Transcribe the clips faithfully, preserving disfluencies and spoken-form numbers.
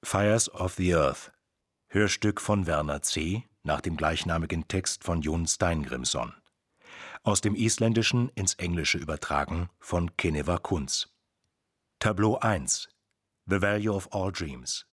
Fires of the Earth, Hörstück von Werner C. nach dem gleichnamigen Text von Jon Steingrimsson. Aus dem Isländischen ins Englische übertragen von Keneva Kunz. Tableau eins. The Value of All Dreams.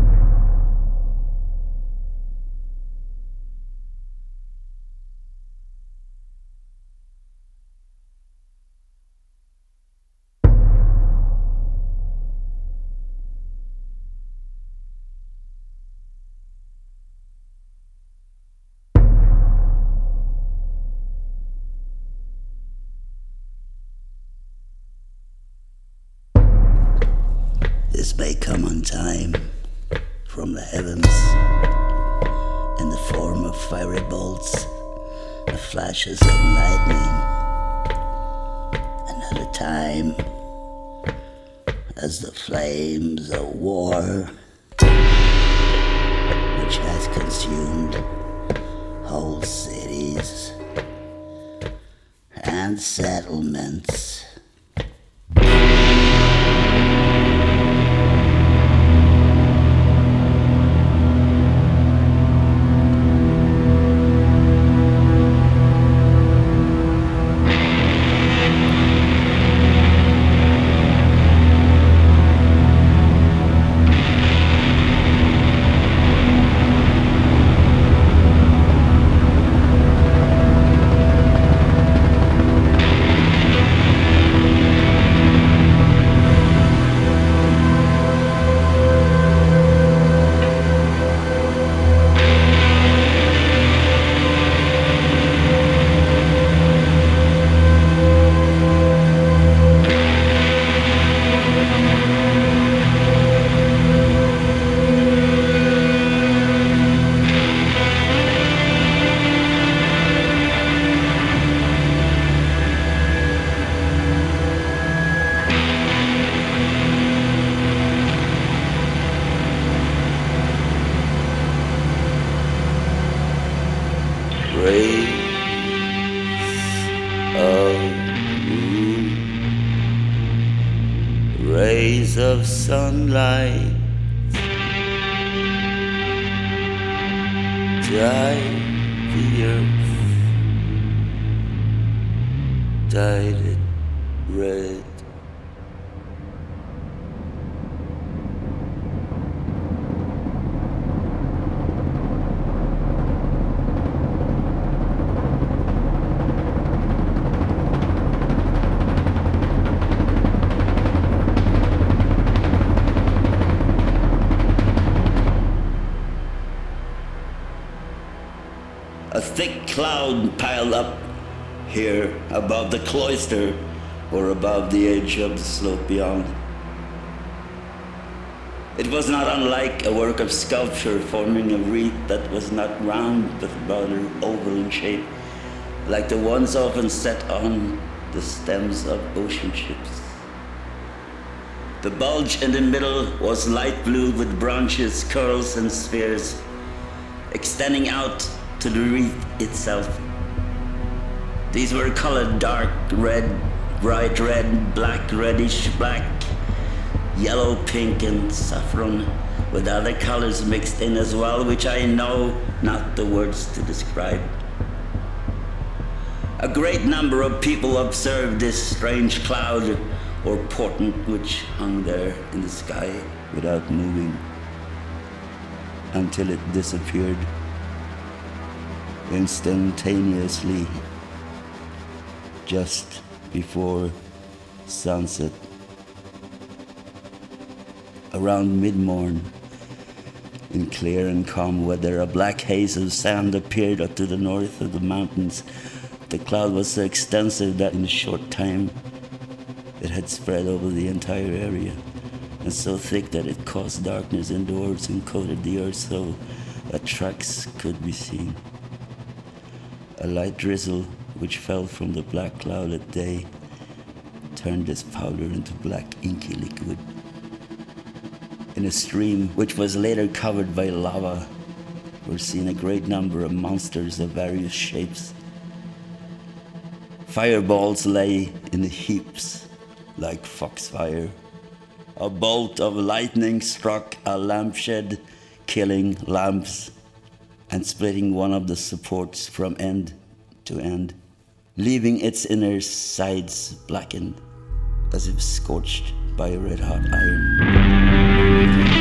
This may come on time from the heavens in the form of fiery bolts, the flashes of lightning. Another time as the flames of war which has consumed whole cities and settlements. Rays of moon, rays of sunlight, dye the earth, dyed it red. A thick cloud piled up here above the cloister or above the edge of the slope beyond. It was not unlike a work of sculpture forming a wreath that was not round but rather oval in shape, like the ones often set on the stems of ocean ships. The bulge in the middle was light blue with branches, curls, and spheres extending out to the wreath itself. These were colored dark red, bright red, black, reddish black, yellow, pink, and saffron, with other colors mixed in as well, which I know not the words to describe. A great number of people observed this strange cloud or portent which hung there in the sky without moving until it disappeared instantaneously just before sunset. Around mid-morn, in clear and calm weather, a black haze of sand appeared up to the north of the mountains. The cloud was so extensive that in a short time it had spread over the entire area, and so thick that it caused darkness indoors and coated the earth so that tracks could be seen. A light drizzle which fell from the black cloud at day turned this powder into black inky liquid. In a stream which was later covered by lava were seen a great number of monsters of various shapes. Fireballs lay in heaps like foxfire A bolt of lightning struck a lampshade, killing lamps and splitting one of the supports from end to end, leaving its inner sides blackened as if scorched by a red-hot iron.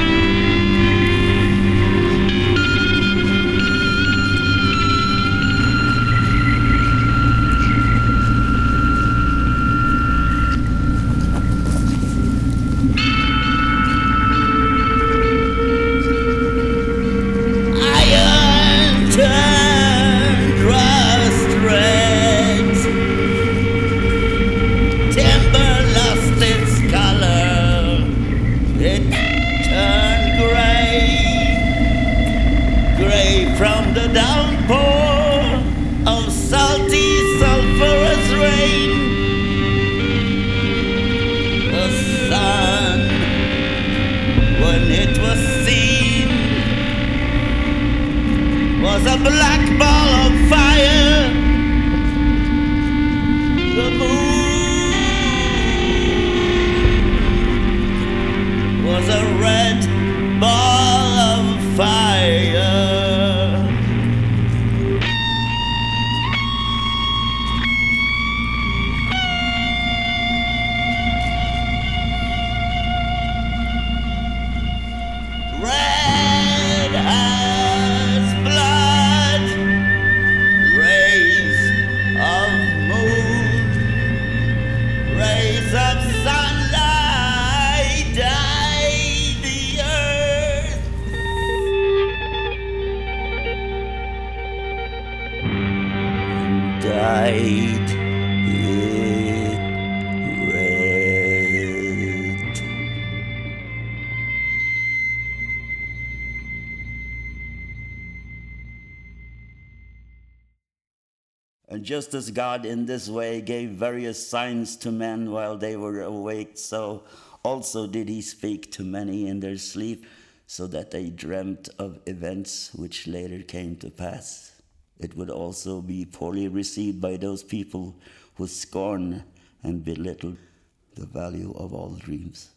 And just as God in this way gave various signs to men while they were awake, so also did he speak to many in their sleep, so that they dreamt of events which later came to pass. It would also be poorly received by those people who scorn and belittle the value of all dreams.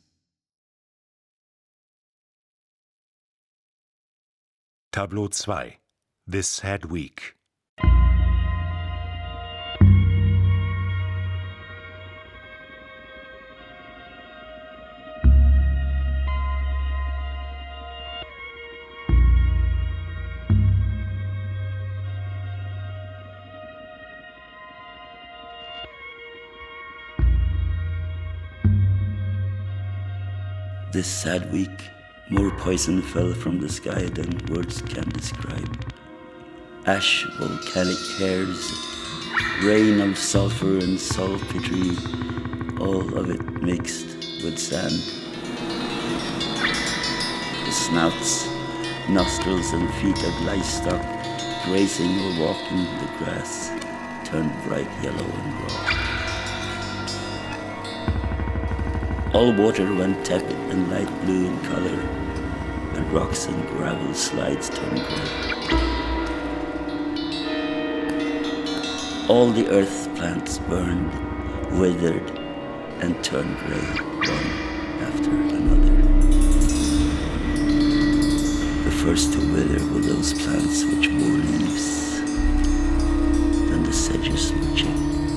Tableau two. This Sad Week. This sad week, more poison fell from the sky than words can describe. Ash, volcanic hairs, rain of sulfur and saltpetre, all of it mixed with sand. The snouts, nostrils and feet of livestock grazing or walking the grass turned bright yellow and raw. All water went tepid and light blue in color, and rocks and gravel slides turned gray. All the earth plants burned, withered, and turned gray, one after another. The first to wither were those plants which bore leaves, then the sedges were chipped.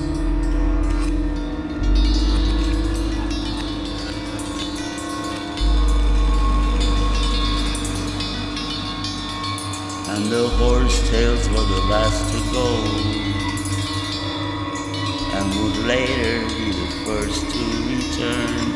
And the horsetails were the last to go, and would later be the first to return.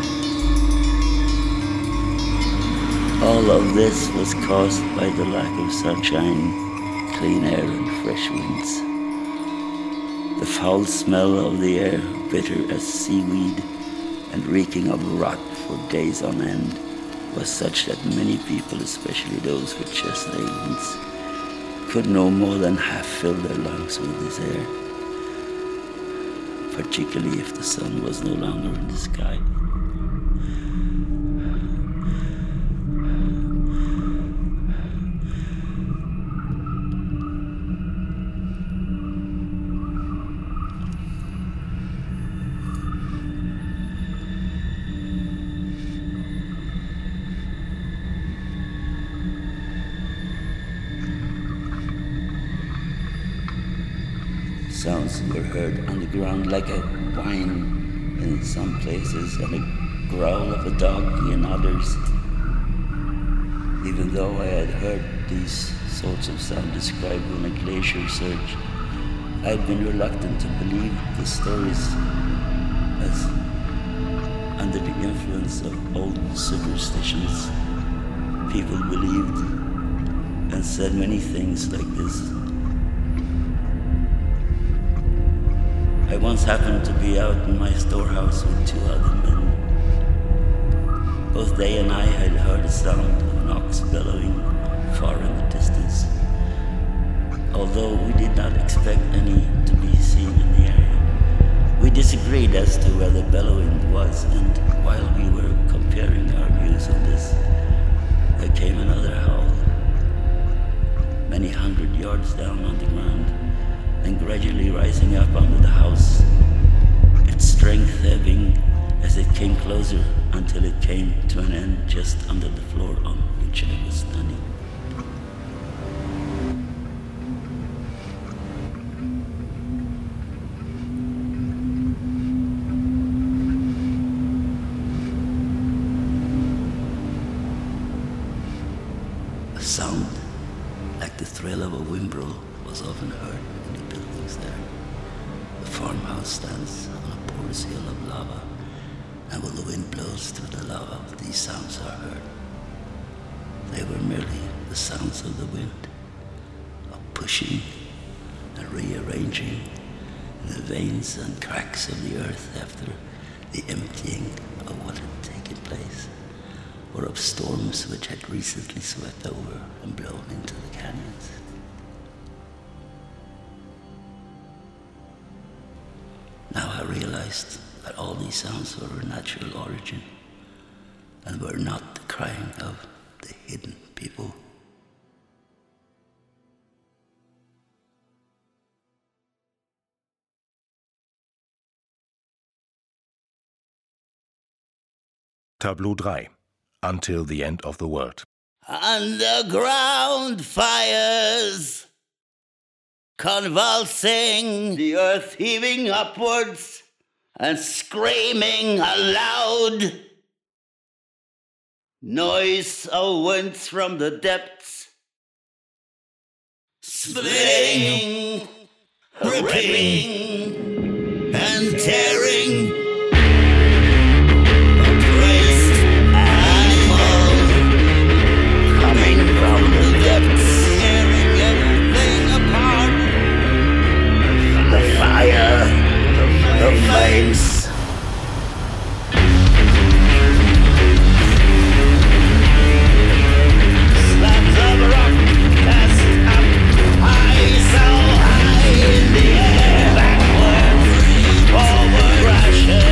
All of this was caused by the lack of sunshine, clean air and fresh winds. The foul smell of the air, bitter as seaweed and reeking of rot for days on end, was such that many people, especially those with chest ailments, could no more than half fill their lungs with this air, particularly if the sun was no longer in the sky. Sounds were heard on the ground like a whine in some places and a growl of a dog in others. Even though I had heard these sorts of sound described on a glacier surge, I had been reluctant to believe the stories, as under the influence of old superstitions, people believed and said many things like this. I once happened to be out in my storehouse with two other men. Both they and I had heard a sound of an ox bellowing far in the distance, although we did not expect any to be seen in the area. We disagreed as to where the bellowing was, and while we were comparing our views on this, there came another howl, many hundred yards down on the ground, and gradually rising up under the house, its strength ebbing as it came closer until it came to an end just under the floor on which I was standing. A sound like the thrill of a wimbrel was often heard in the buildings there. The farmhouse stands on a porous hill of lava, and when the wind blows through the lava, these sounds are heard. They were merely the sounds of the wind, of pushing and rearranging in the veins and cracks of the earth after the emptying of what had taken place, or of storms which had recently swept over and blown into the canyons. Now I realized that all these sounds were of natural origin and were not the crying of the hidden people. Tableau three. Until the End of the World. Underground fires, convulsing, the earth heaving upwards and screaming aloud. Noise of winds from the depths, splitting, ripping, and tearing. The flames. Slabs of rock cast up high, so high in the air, backwards, forward, crashing.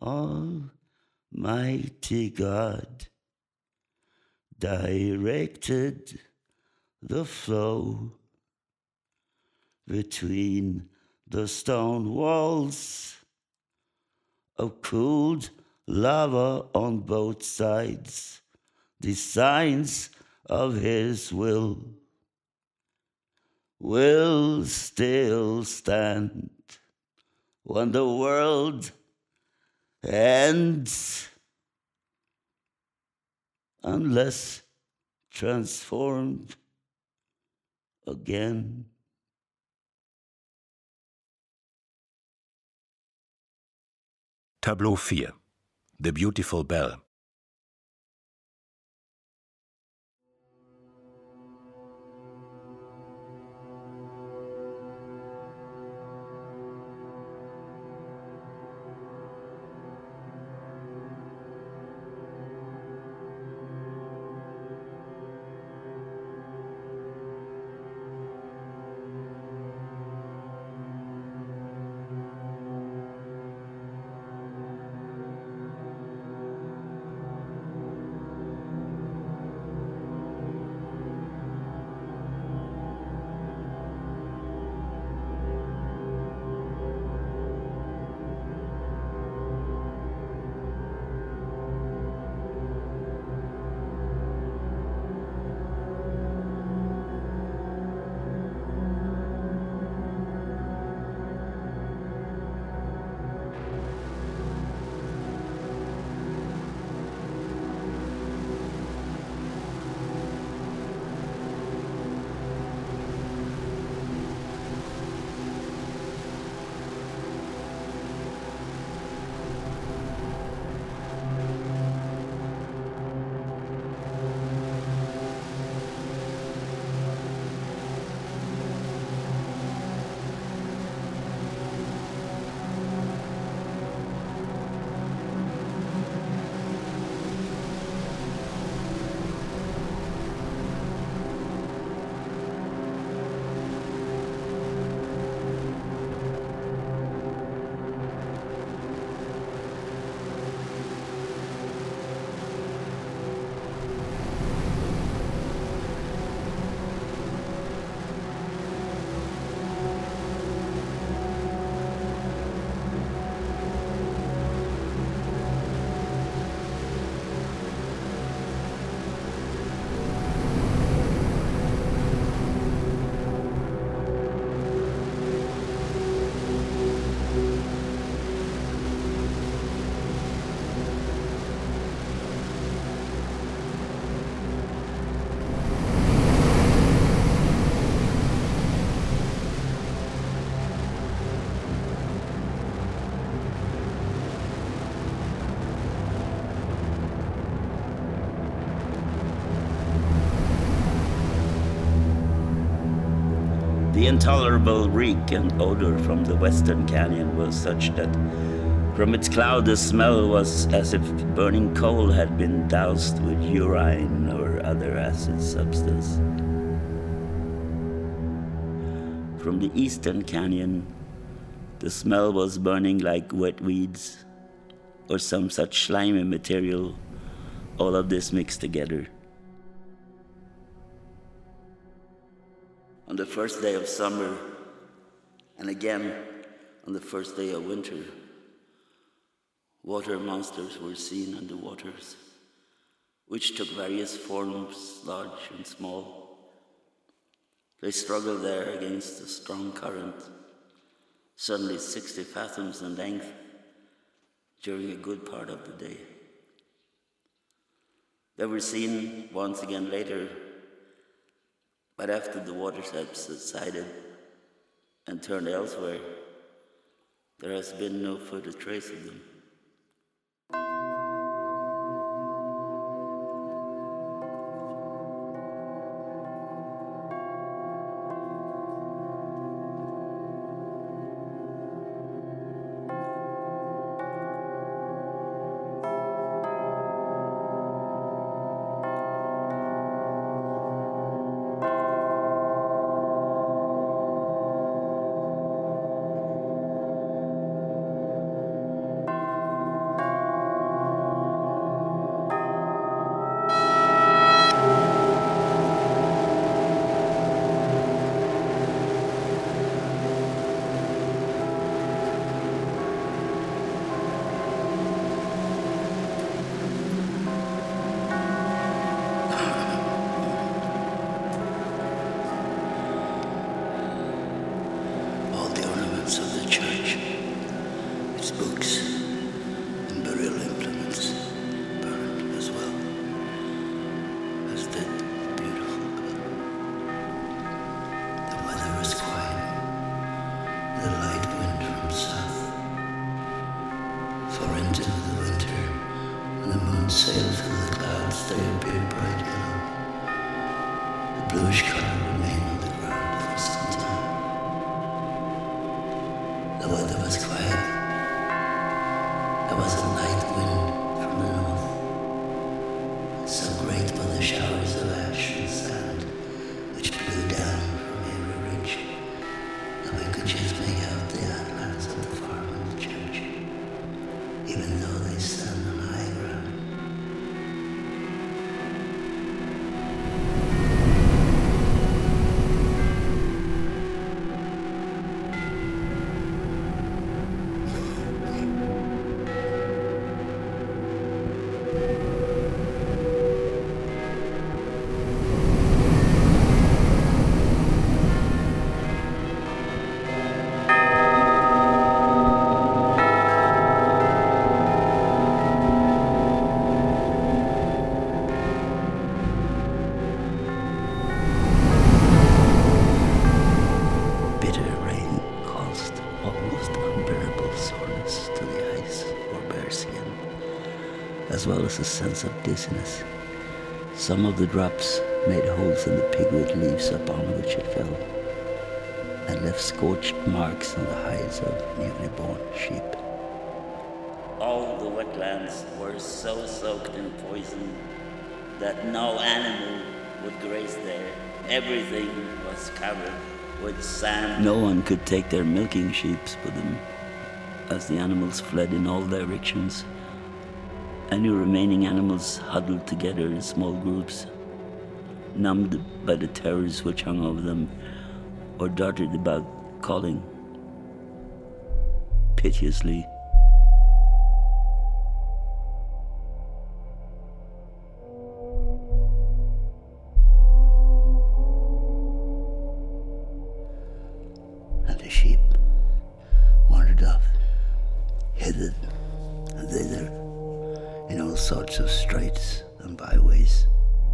Almighty God directed the flow between the stone walls of cooled lava on both sides, the signs of his will will still stand when the world ends, unless transformed again. Tableau vier. The Beautiful Bell. The intolerable reek and odor from the Western Canyon was such that from its cloud the smell was as if burning coal had been doused with urine or other acid substance. From the Eastern Canyon, the smell was burning like wet weeds or some such slimy material, all of this mixed together. On the first day of summer, and again on the first day of winter, water monsters were seen on the waters, which took various forms, large and small. They struggled there against a strong current, suddenly sixty fathoms in length, during a good part of the day. They were seen once again later, but after the waters had subsided and turned elsewhere, there has been no further trace of them. the church, its books and burial implements burned as well as that beautiful club. The weather was quiet, the light wind from south. For into the winter, when the moon sailed through the clouds, they appeared bright yellow. The bluish color remained on the ground for some time. The weather was quiet. There was a light wind from the north. So great were the showers of ash and sand which blew down from every ridge that we could just make out the outlines of the farm and the church, even though they stand on high ground. As well as a sense of dizziness. Some of the drops made holes in the pigweed leaves upon which it fell, and left scorched marks on the hides of newly born sheep. All the wetlands were so soaked in poison that no animal would graze there. Everything was covered with sand. No one could take their milking sheep with them, as the animals fled in all directions. Any remaining animals huddled together in small groups, numbed by the terrors which hung over them, or darted about calling piteously. And the sheep wandered off, hither and thither, in all sorts of straits and byways.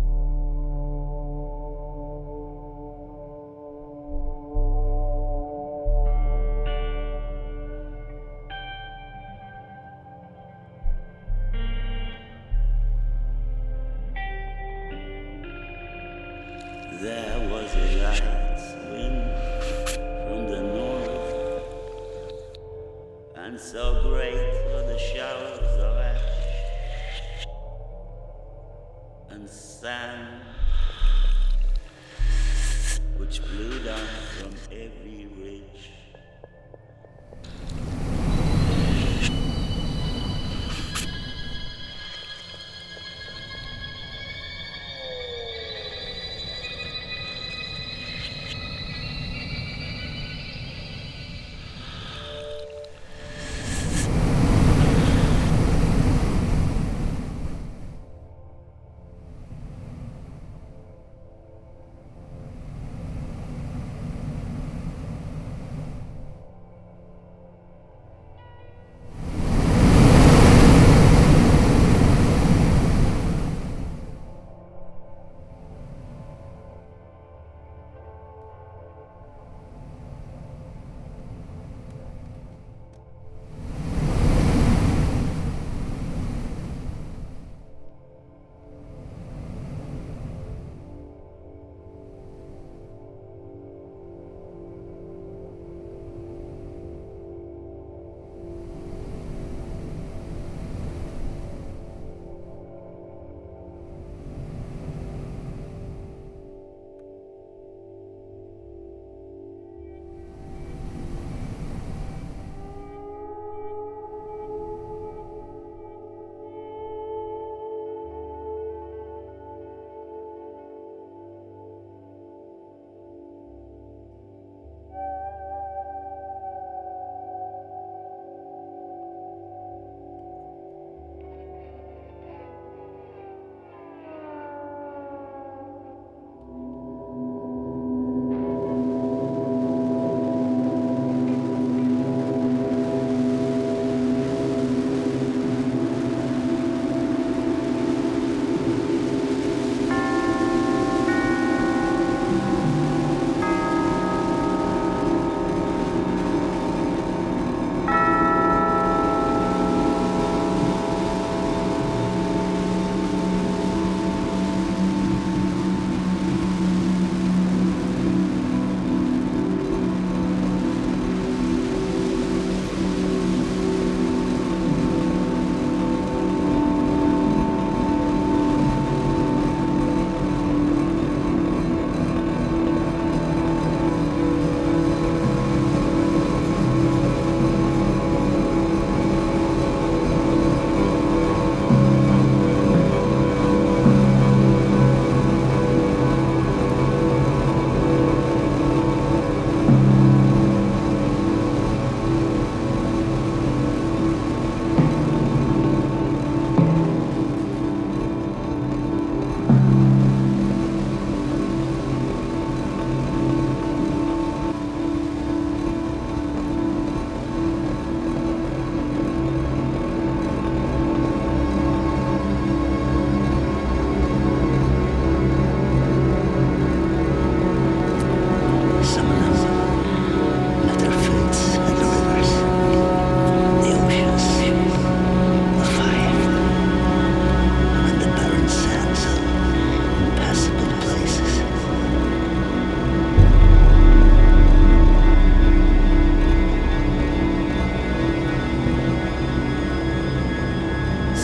There was a light wind from the north, and so great were the showers of ash and sand which blew down from every ridge.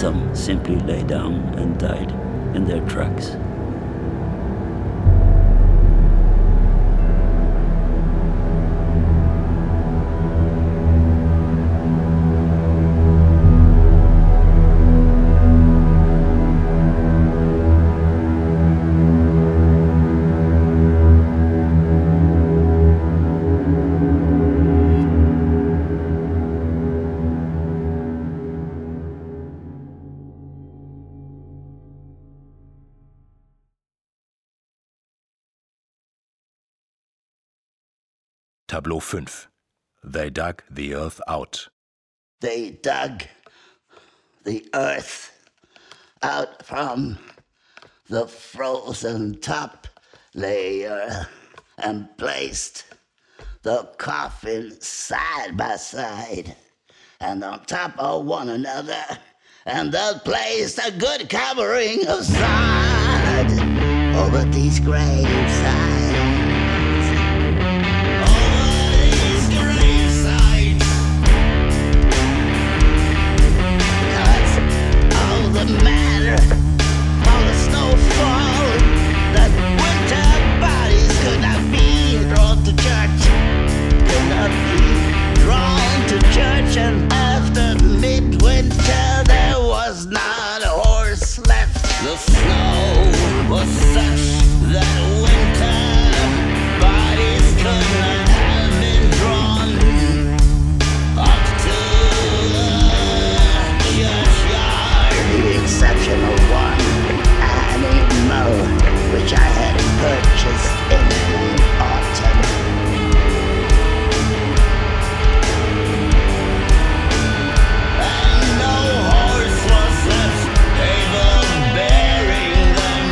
Some simply lay down and died in their tracks. Tableau fünf. They dug the earth out. They dug the earth out from the frozen top layer and placed the coffin side by side and on top of one another, and thus placed a good covering of sod over these gravesides. The matter of the snowfall, that winter bodies could not be drawn to church, could not be drawn to church, and after midwinter there was not a horse left. The snow was such that winter bodies could not have been drawn up to the churchyard. The exception of one animal which I had purchased in the autumn. And no horse was left able of bearing them.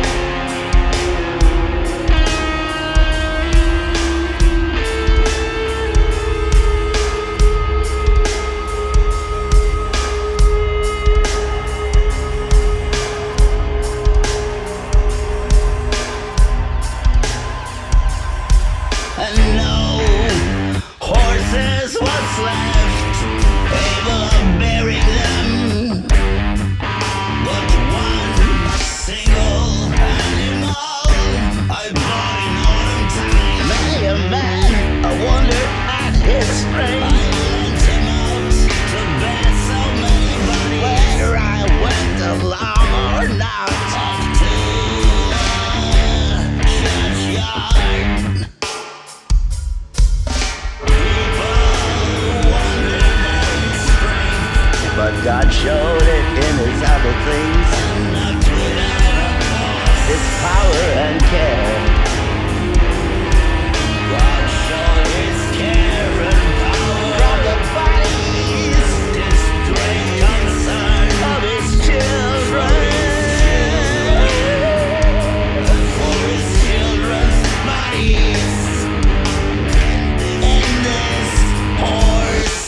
And no horses was left able of bearing them, but one single animal I bought in autumn time. Many a man I wondered at his strength. I lent him out to bear so many bodies, whether I went along or not, up to the churchyard. But God showed it in his other things, his power and care. God showed his care and power from the bodies, his great concern of his children, for his children's bodies in this horse.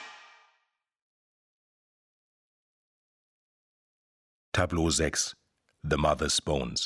Tableau sechs. The Mother's Bones.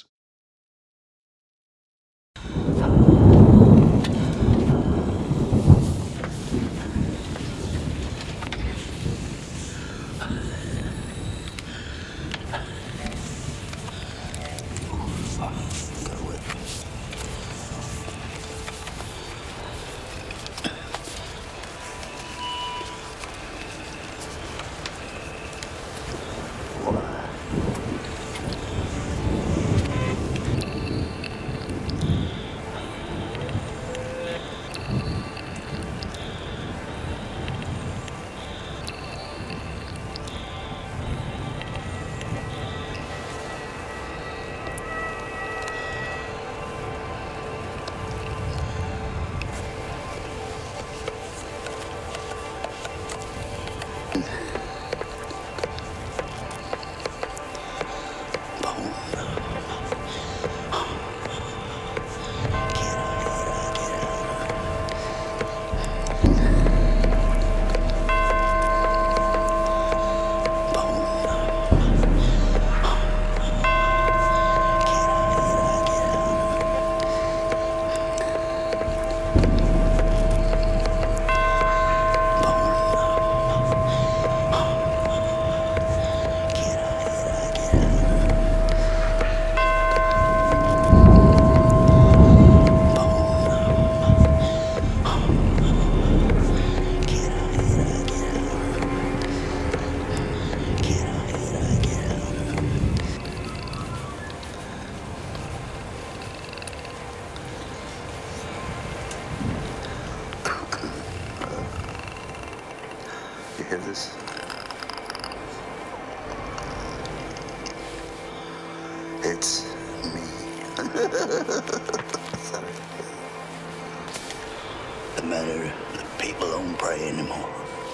hear this? It's me. Sorry. The matter, the people don't pray anymore.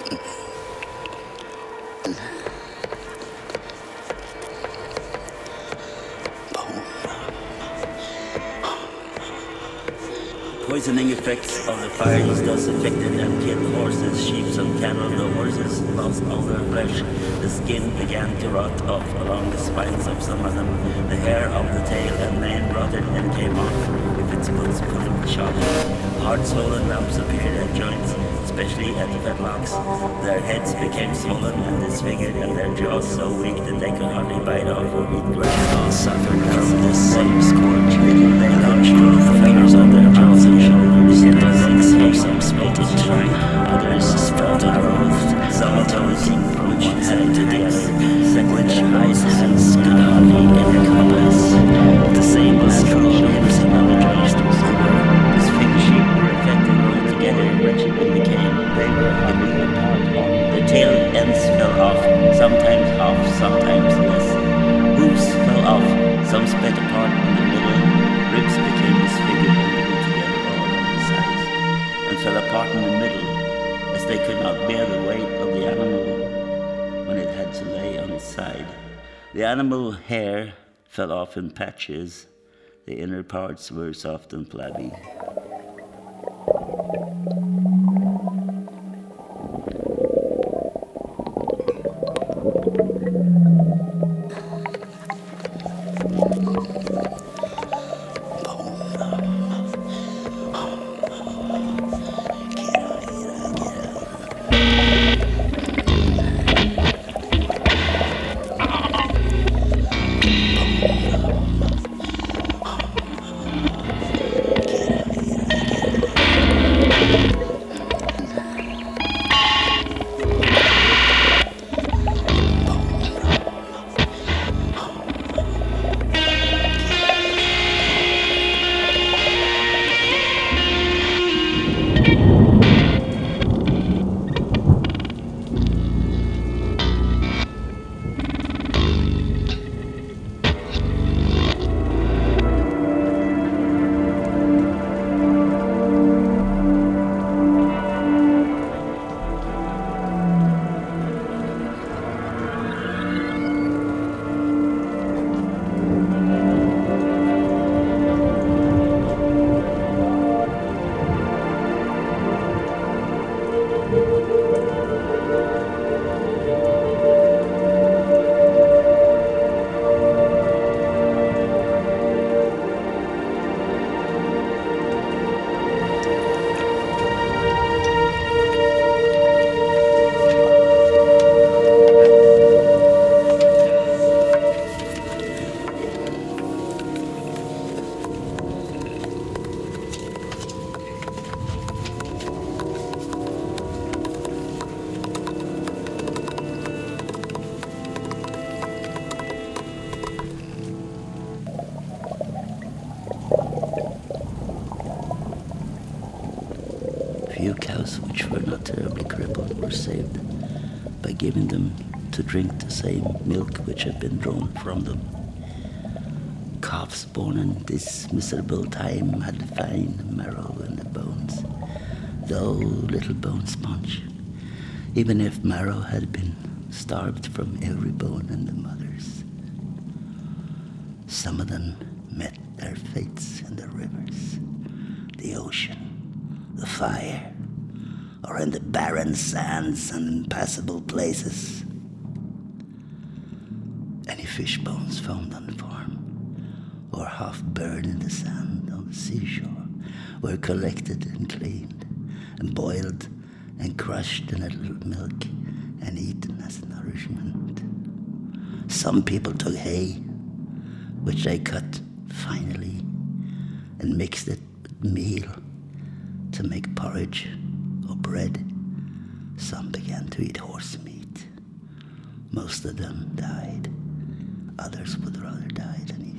Poisoning effects of the fires thus affected and killed horses, sheep, and cattle. The horses lost all their flesh. The skin began to rot off along the spines of some of them. The hair of the tail and mane rotted and came off if its boots couldn't shot. Hard swollen lumps appeared at joints, especially at the fetlocks. Their heads became swollen and disfigured, and their jaws so weak that they could hardly bite off or eat grass. All suffered from the same scourge. Little they launched with the fingers on their mouths and shoulders. Six heaps some spitted trying, others spelt on oath. Some toasting which had to the other, which eyes and scuddy in the compass. The same was true of limbs and other joints. His finger sheep were affected altogether, wretched when they came. They were heavily apart. The tail ends fell off, sometimes half, sometimes less. Hoofs fell off, some split apart in the middle. Ribs became disfigured and grew together all on the sides, and fell apart in the middle, as they could not bear the weight of the animal when it had to lay on its side. The animal hair fell off in patches. The inner parts were soft and flabby. Few cows which were not terribly crippled were saved by giving them to drink the same milk which had been drawn from them. Calves born in this miserable time had fine marrow in the bones, though little bone sponge, even if marrow had been starved from every bone in the mothers. Some of them met their fates in the rivers, the ocean, the fire, or in the barren sands and impassable places. Any fish bones found on the farm, or half buried in the sand on the seashore, were collected and cleaned, and boiled and crushed in a little milk and eaten as nourishment. Some people took hay, which they cut finely, and mixed it with meal to make porridge or bread. Some began to eat horse meat. Most of them died. Others would rather die than eat.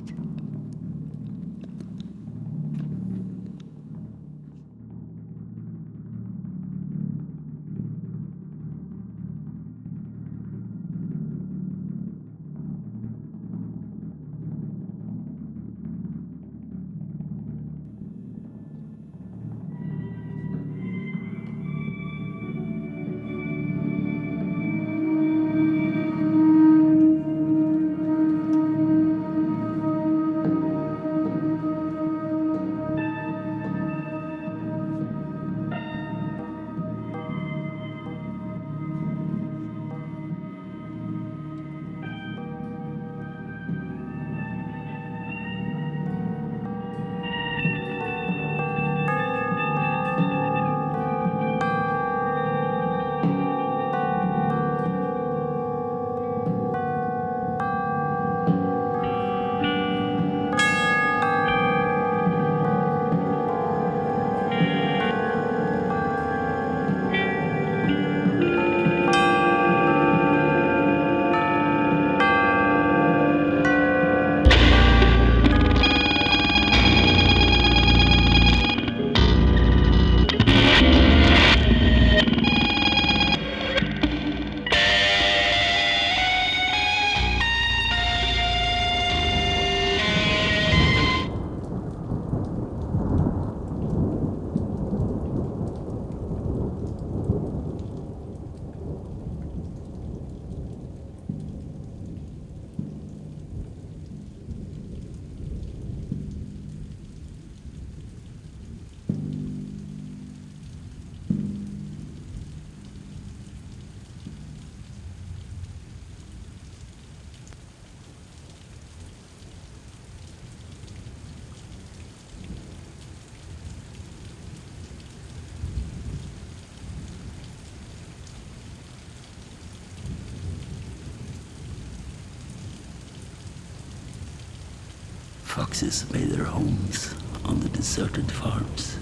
foxes made their homes on the deserted farms.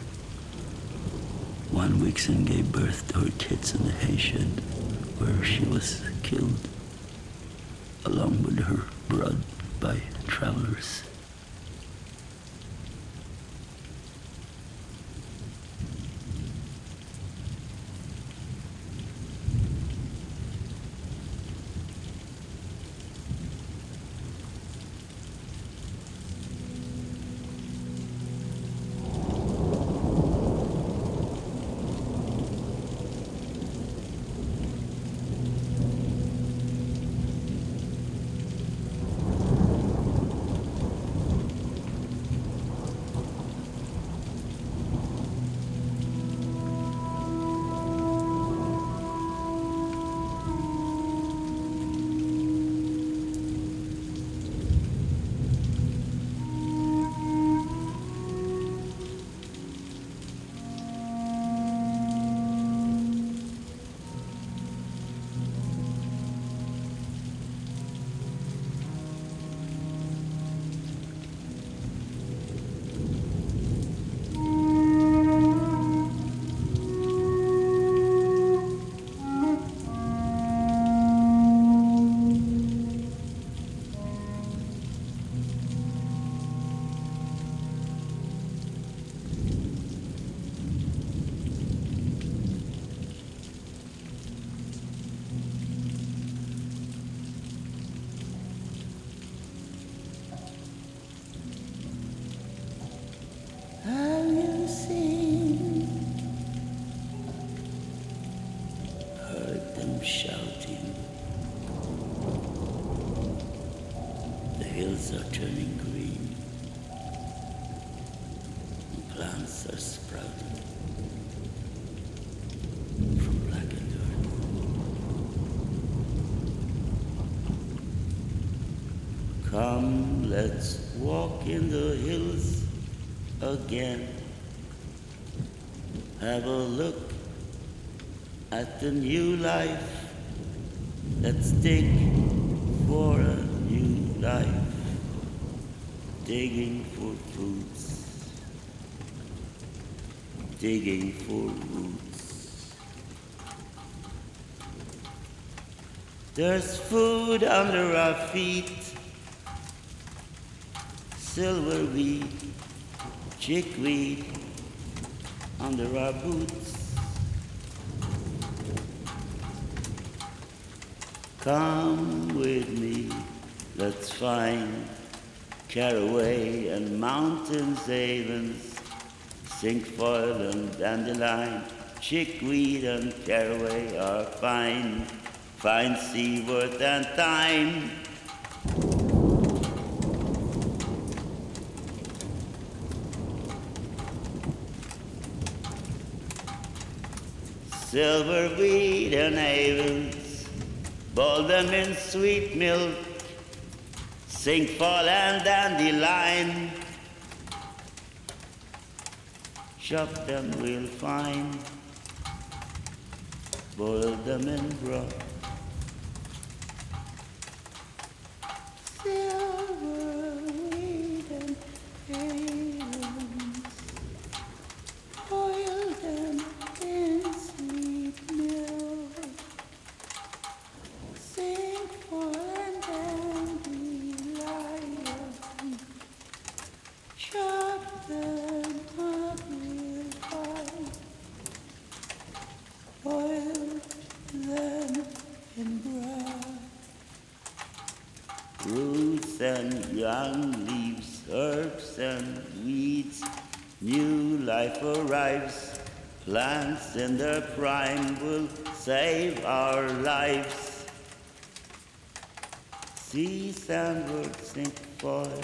One vixen gave birth to her kids in the hay shed, where she was killed, along with her brood by travelers. Have you seen, heard them shouting? The hills are turning green, and plants are sprouting from blackened earth. Come, let's walk in the hills again. Have a look at the new life. Let's dig for a new life, digging for roots, digging for roots. There's food under our feet, silver weed, chickweed under our boots. Come with me, let's find caraway and mountain savings, cinquefoil and dandelion, chickweed and caraway are fine, fine seaworth and thyme. Silver wheat and avens, boil them in sweet milk, cinquefoil and dandelion. Chop them real fine, boil them in broth. Silver wheat and avens, boil them in sweet milk, cinquefoil and dandelion. Chop them up real fine, boil them in broth. Roots and young leaves, herbs and weeds, new life arrives. Plants in their prime will save our lives. Sea sandwort, cinquefoil,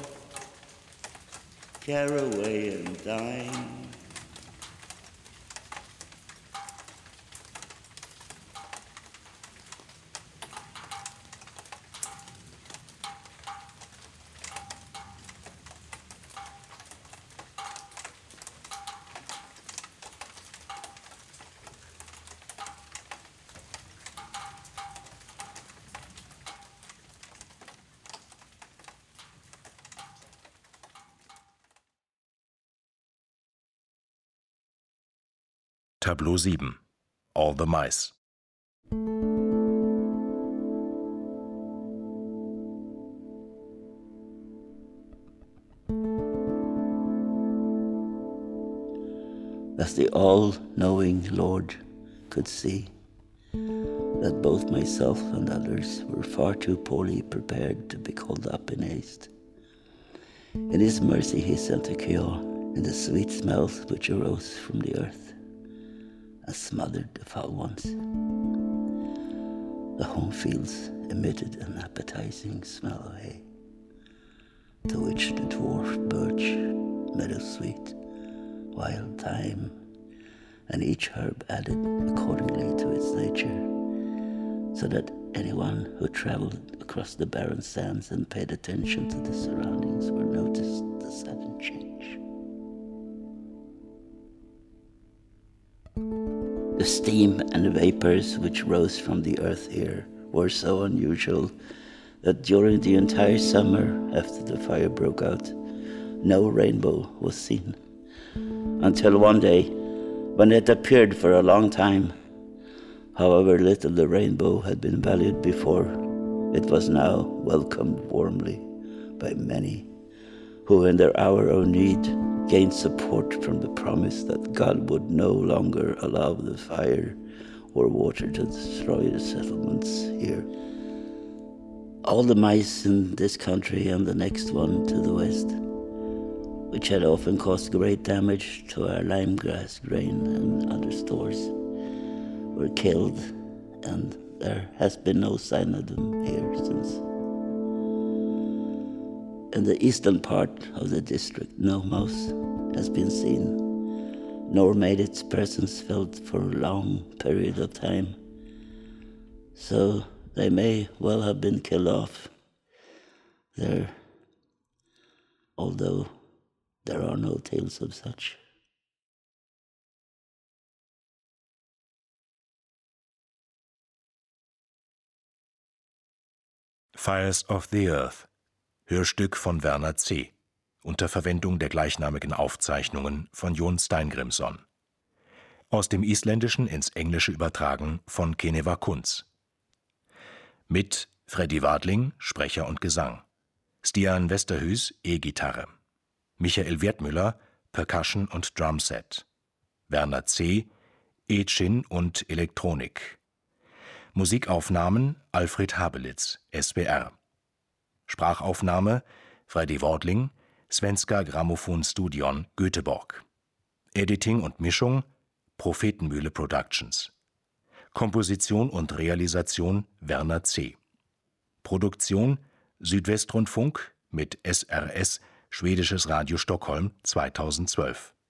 caraway and thyme. Tableau sieben. All the Mice. As the all-knowing Lord could see that both myself and others were far too poorly prepared to be called up in haste. In his mercy he sent a cure in the sweet smells which arose from the earth and smothered the foul ones. The home fields emitted an appetizing smell of hay, to which the dwarf birch, meadow sweet, wild thyme, and each herb added accordingly to its nature, so that anyone who traveled across the barren sands and paid attention to the surroundings would notice the sudden change. The steam and vapors which rose from the earth here were so unusual that during the entire summer after the fire broke out, no rainbow was seen, until one day, when it appeared for a long time. However little the rainbow had been valued before, it was now welcomed warmly by many who in their hour of need gained support from the promise that God would no longer allow the fire or water to destroy the settlements here. All the mice in this country and the next one to the west, which had often caused great damage to our lime grass, grain, and other stores, were killed, and there has been no sign of them here since. In the eastern part of the district, no mouse has been seen, nor made its presence felt for a long period of time. So they may well have been killed off there, although there are no tales of such. Fires of the Earth. Hörstück von Werner C. unter Verwendung der gleichnamigen Aufzeichnungen von Jon Steingrimsson. Aus dem Isländischen ins Englische übertragen von Keneva Kunz. Mit Freddy Wadling, Sprecher und Gesang, Stian Westerhues, E-Gitarre, Michael Wertmüller, Percussion und Drumset, Werner C., E-Chin und Elektronik. Musikaufnahmen Alfred Habelitz, S W R. Sprachaufnahme Freddy Wadling, Svenska Grammofonstudion, Göteborg. Editing und Mischung Prophetenmühle Productions. Komposition und Realisation Werner C. Produktion Südwestrundfunk mit S R S, Schwedisches Radio Stockholm zweitausendzwölf.